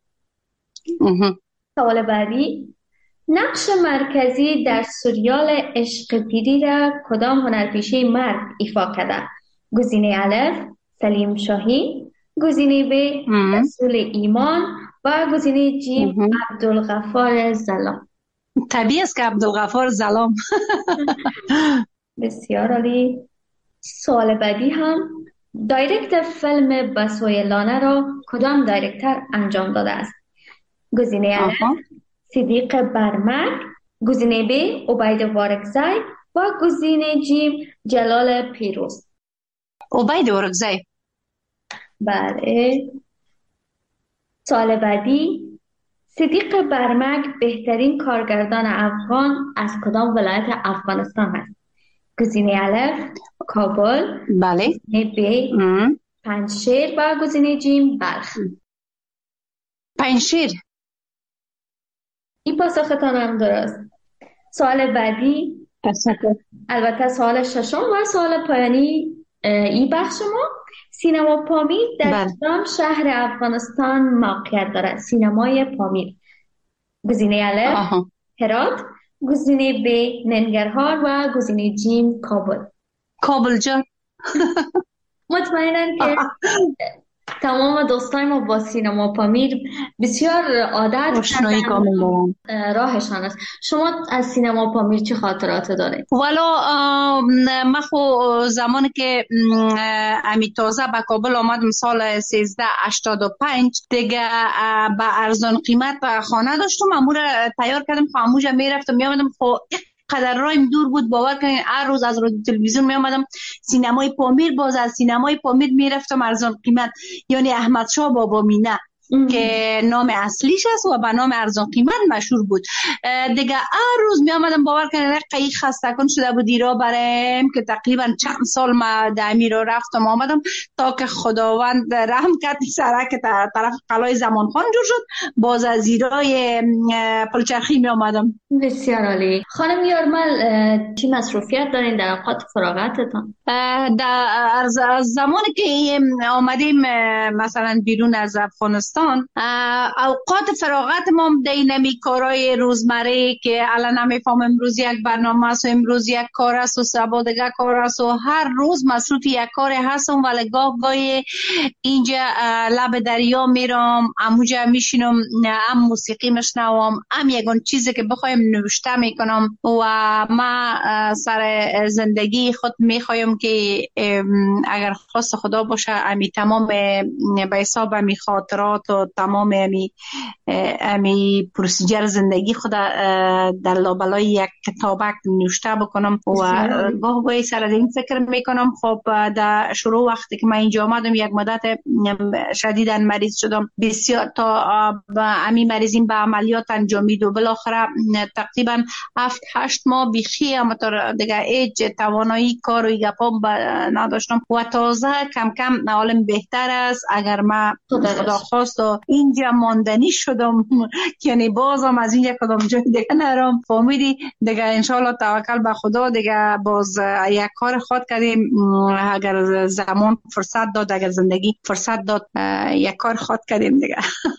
سوال بعدی، نقش مرکزی در سریال عشق پیری را کدام هنرپیشه مرد ایفا کرده؟ گزینه الف سلیم شاهین، گزینه ب رسول ایمان و گزینه جیم عبدالغفار زلام. طبیعی است که عبدالغفار زلام. بسیار عالی. سوال بعدی هم، دایرکت فیلم بسوی لانه را کدام دایرکتر انجام داده است؟ گزینه الف صدیق برمک، گزینه ب عبید وارکزی و گزینه جیم جلال پیروز. عبید وارکزی. بله. سوال بعدی، صدیق برمک بهترین کارگردان افغان از کدام ولایت افغانستان هست؟ گزینه الف کابل، بله، گزینه ب پنجشیر و گزینه جیم بلخ. پنجشیر. این پاسختان هم درست. سوال بعدی، البته سوال ششم و سوال پایانی این بخش ما، سینما پامیر در کدام شهر افغانستان موقعیت دارد؟ سینمای پامیر. گزینه الف هرات، گزینه ب ننگرهار و گزینه جیم کابل. کابل جان. مطمئنم که تمام دوستای ما با سینما پامیر بسیار عادت کردن، راهشان است. شما از سینما پامیر چه خاطرات دارید؟ والا من خو زمانی که امی تازه به کابل آمدم سال 1385 دیگه به ارزان قیمت خانه داشتم، امور تیار کردم، خاموشه میرفتم میامدم. خو قدر رایم دور بود، باور کنین هر روز از رادیو تلویزیون می اومدم سینمای پامیر، باز از سینمای پامیر میرفتم ارزان قیمت، یعنی احمد شاه بابا مینه که نام اصلیش است و به نام ارزان قیمت مشهور بود. دیگه هر روز می آمدم، باور کنین قیق خسته کن شده بود ایرا برایم که تقریبا چند سال ما دمی رو رفتم آمدم تا که خداوند رحم کرد سرک طرف قلعه زمانخان جور شد، باز از ایرای پلچرخی می آمدم. بسیار عالی. خانم یارمل چی مصروفیت دارین در اوقات فراغتتان؟ در زمانی که آمدیم مثلا بیرون از افغانستان، اوقات فراغت ما دینمی کارهای روزمره که الان نمیفهم امروز یک برنامه است و امروز یک کار است و سبا دیگه کار است و هر روز مصروف یک کار هستم، ولی گاهی اینجا لب دریا میرم، اموجا میشینم، هم موسیقی میشنوم، هم یگان چیزی که بخوایم نوشته میکنم و ما سر زندگی خود میخوایم که اگر خواست خدا باشه امی تمام به حساب امی خاطرات و تمام امی پروسیجر زندگی خود در لابلای یک کتابک نوشته بکنم و گاهی سر این فکر میکنم. خب در شروع وقتی که من اینجا آمدم یک مدت شدیداً مریض شدم، بسیار تا امی مریضیم به عملیات انجامید و بالاخره تقریبا 7-8 ماه بیخی امتار دیگه هیچ توانایی کار و گپام نداشتم و تازه کم کم حالم بهتر است. اگر من خدا خواست و اینجا ماندنی شدم یعنی بازم از اینجا کدام جای دیگه نرم، فهمیدی دیگه انشالله توکل به خدا دیگه باز یک کار خود کردیم، اگر زمان فرصت داد، اگر زندگی فرصت داد یک کار خود کردیم دیگه.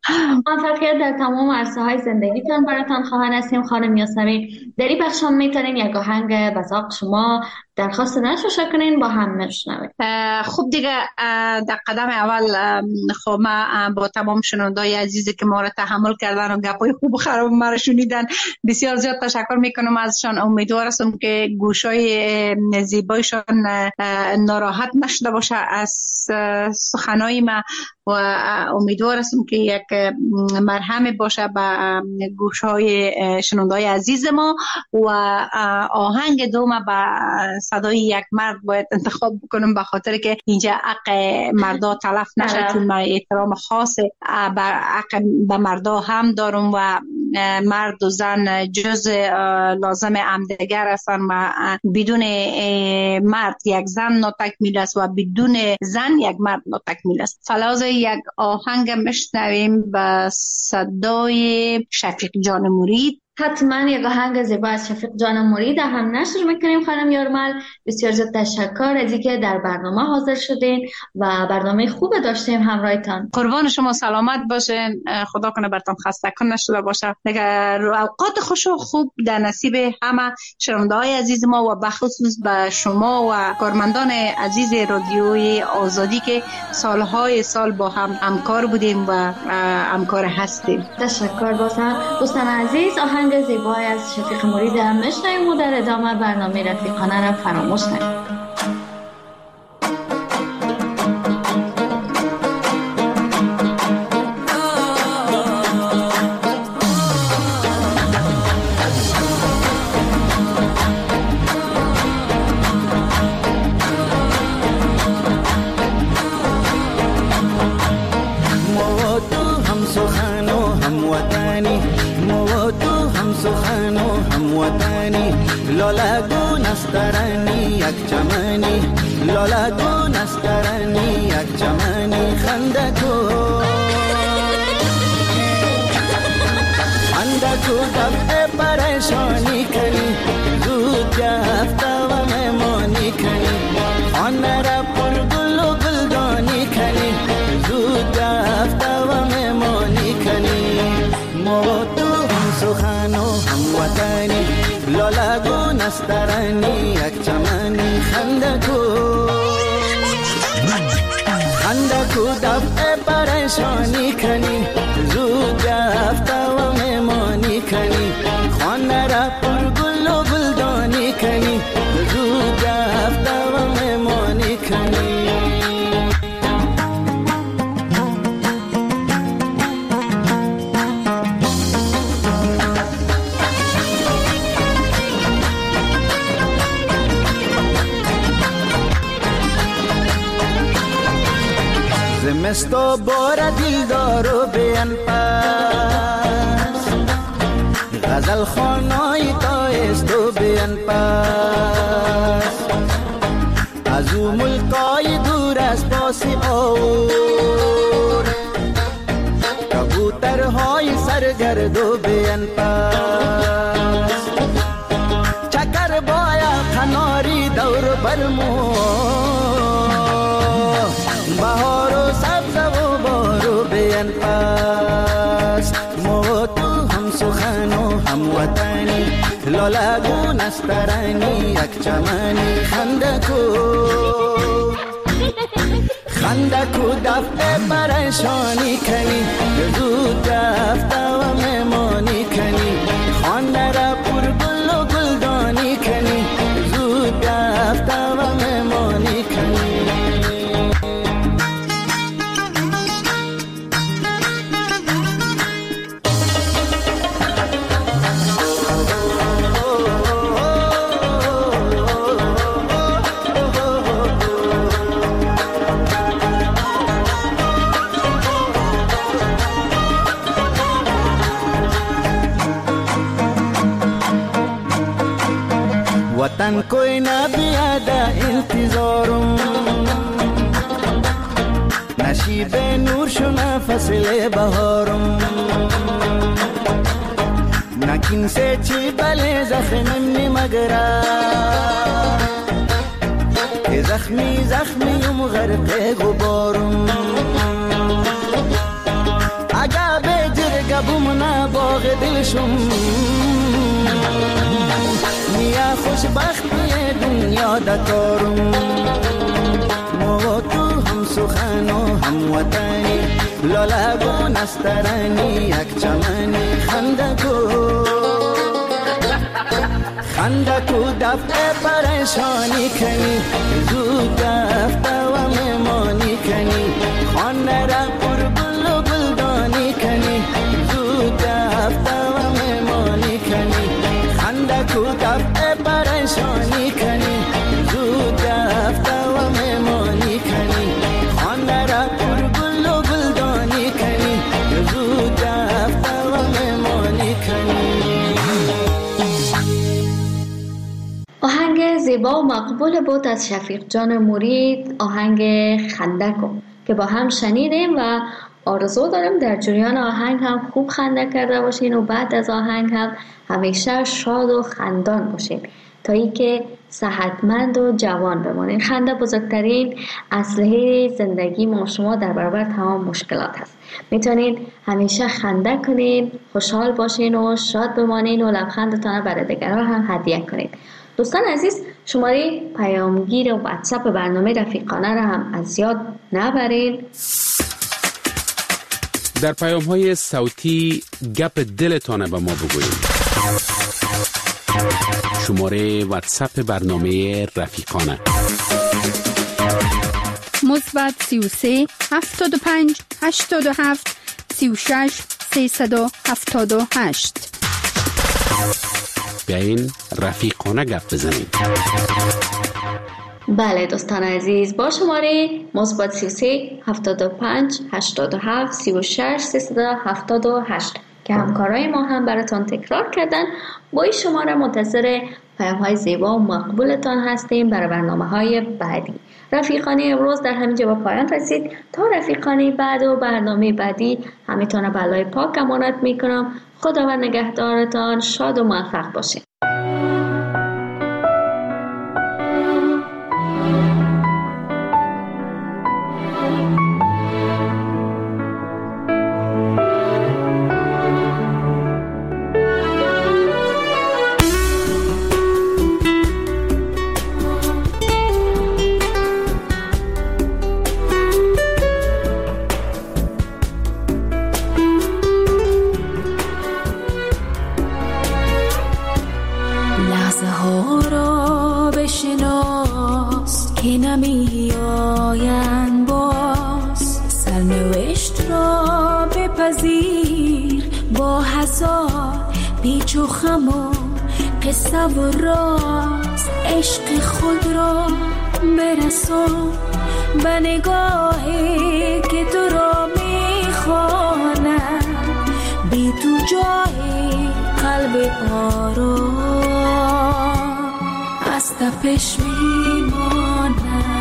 موفقیت در تمام عرصه‌های زندگیتان براتان خواهان هستیم خانم یاسمین. در این بخش هم میتونین یک آهنگ به ذوق شما درخواست نشوشه کنین با هم نشنویم. خب دیگه در قدم اول خب ما با تمام شنوندای عزیزی که ما را تحمل کردن و گپای خوب و خراب ما را شنیدن بسیار زیاد تشکر میکنم ازشان. امیدوار هستم که گوشای زیبایشان ناراحت نشده باشه از سخنای ما و امیدوار هستم که یک مرهم باشه به گوشهای شنوندای عزیز ما. و آهنگ دوم با صدای یک مرد باید انتخاب بکنم به خاطر که اینجا حق مردا تلف نشه، چون من احترام خاص به مردا هم دارم و مرد و زن جز لازم همدیگر هستن و بدون مرد یک زن ناتکمیل است و بدون زن یک مرد ناتکمیل است. فلازم یک آهنگ میشنویم به صدای شفیق جان مرید. حتما یک آهنگ زیبا از شفیق جان مرید هم نشر میکنیم. خانم یارمل بسیار زیاد تشکر از اینکه در برنامه حاضر شدین و برنامه خوب داشتیم همراهتان. قربان شما سلامت باشین، خدا کنه برتان خسته کن نشده باشه. دیگر اوقات خوش و خوب در نصیب همه شنونده‌های عزیز ما و بخصوص به شما و کارمندان عزیز رادیوی آزادی که سالهای سال با هم همکار بودیم و همکار هستیم. تشکر بازم دوستان عزیز. آهنگ زیبای از شفیق مرید هم میشنویم و در ادامه برنامه رفیقانه را فراموش نکنید. لالگو نسترانی یک چمنی، لالگو نسترانی یک چمنی خندکو خندکو دفع پریشانی کنی زود جفته و میمانی کنی خانه را پر گل و گلدانی کنی زود جفته و میمانی کنی ما تو هم سخن و هم وطنی لالگو نسترانی یک چمنی خندکو خندکو دفع پریشانی کنی زود جفته و میمانی کنی خانه را پر گل و گلدانی کنی زود جفته و میمانی کنی زمستو بار دل دارو بیان پاس غزل خانای تایستو بیان پاس از او ملکای دور از پاسی اور کبوترهای سرگردو بیان پاس چکر بایا کناری دور برمو بهار و سبز و بارو بیان پاس ما تو هم سخن و هم وطنی لالگو نسترانی یک چمنی خندکو خندکو دفع پریشانی کنی زود جفته و میمانی کنی خانه را پر گل و گلدانی کنی زود جفته و میمانی کنی वतन कोई ना बियादा इंतजारों नशीबे नूर शुना फसले बहारों नकिन से चीबले जख्मी मगरा के जख्मी जख्मी गरक़े गुबारों अगा داغ دلشون میا خوشبختی دنیا دکارم ما تو هم سخن و هم وطنی لالگو نسترنی یک چمنی خنده کو دفع پریشانی کنی زود دفع و مهمانی کنی خانه را پر گل و گلدانی کنی زود دفع و مهمانی کنی خنده کو دفع پریشانی کنی زود دفع و مهمانی کنی خانه را پر گل و گلدانی کنی زود دفع و مهمانی کنی. آهنگ زیبا و مقبول بود از شفیق جان مرید، آهنگ خندکو که با هم شنیدیم و آرزو دارم در جریان آهنگ هم خوب خنده کرده باشین و بعد از آهنگ هم همیشه شاد و خندان باشین تا ای که صحتمند و جوان بمانین. خنده بزرگترین اسلحه زندگی ما شما در برابر تمام مشکلات هست. میتونین همیشه خنده کنین، خوشحال باشین و شاد بمانین و لبخندتان برای دیگران هم هدیه کنین. دوستان عزیز، شماره پیامگیر و واتساپ برنامه رفیقانه را هم از یاد نبرین. در پیام‌های صوتی گپ دلتان به ما بگویید. شماره واتساپ برنامه رفیقانه +33 75 87 36 378. بیاین رفیقانه گپ بزنیم. بله دوستان عزیز، با شماره +33 75 87 36 378 که همکارای ما هم براتون تکرار کردن، با این شماره منتظر پیام‌های زیبا و مقبولتان هستیم برای برنامه‌های بعدی. رفیقانه امروز در همینجا به پایان رسید. تا رفیقانه بعد و برنامه بعدی همیتونه بالای پاک امانت میکنم. خداوند نگهدارتان، شاد و موفق باشید. پیچ و خم و قصه و راز عشق خود را برسان به نگاهی که تو را میخواند، بی تو جای قلب آرام از تپش میماند.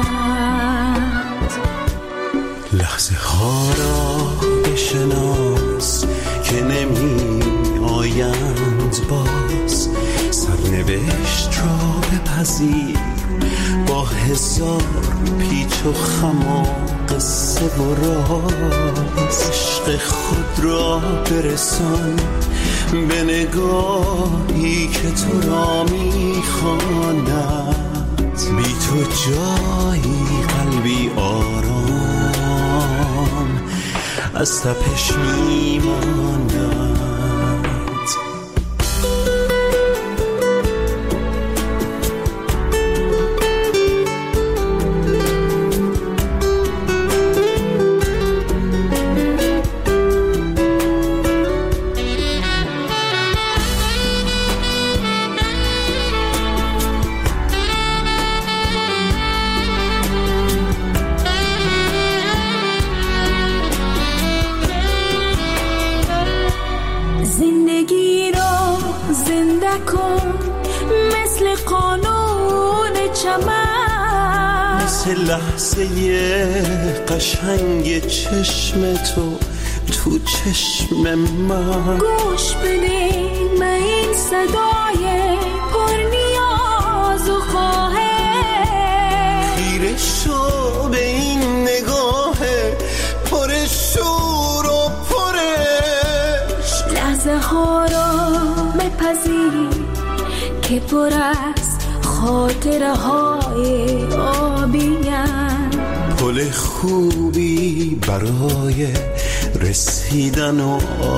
لحظه ها را بشناس که نمی آیند باز، سرنوشت را بپذیر با هزار پیچ و خم و قصه و راز، عشق خود را برسان به نگاهی که تو را میخواند، بی تو جایی قلبی آرام از تپش میماند. لحظه قشنگ چشم تو تو چشم من، گوش بده به این صدای پر نیاز و خواهش، خیره شو به این نگاه پر شور و پرش، لحظه ها را بپذیر که پر از خاطره های آبیم، پل خوبی برای رسیدن و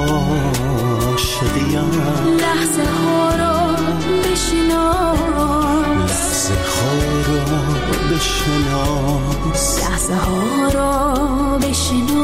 عاشقیم. لحظه ها را بشناس، لحظه ها را بشناس، لحظه ها را بشناس.